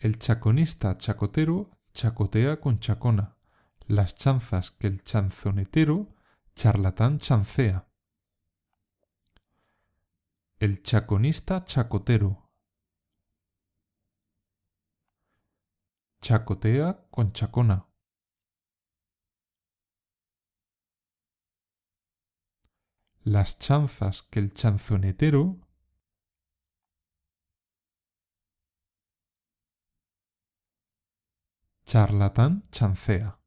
El chaconista chacotero chacotea con chacona, las chanzas que el chanzonetero charlatán chancea. El chaconista chacotero chacotea con chacona. Las chanzas que el chanzonetero charlatán chancea.